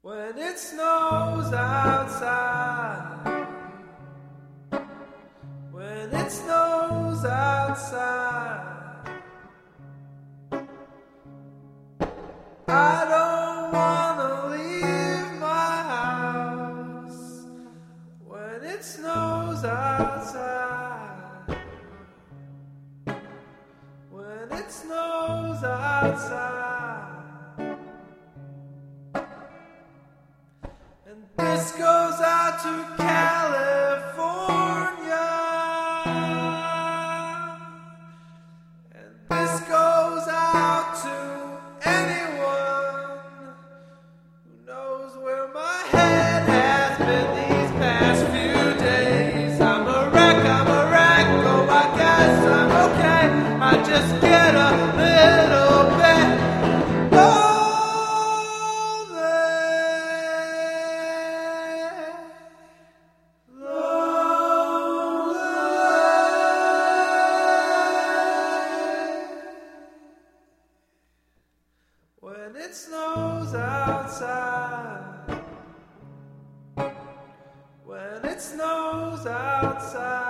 When it snows outside, when it snows outside, I don't wanna leave my house. When it snows outside, when it snows outside. And this goes out to California, and this goes out to anyone who knows where my head has been these past few days. I'm a wreck, oh I guess I'm okay. I just get a little bit when it snows outside, when it snows outside.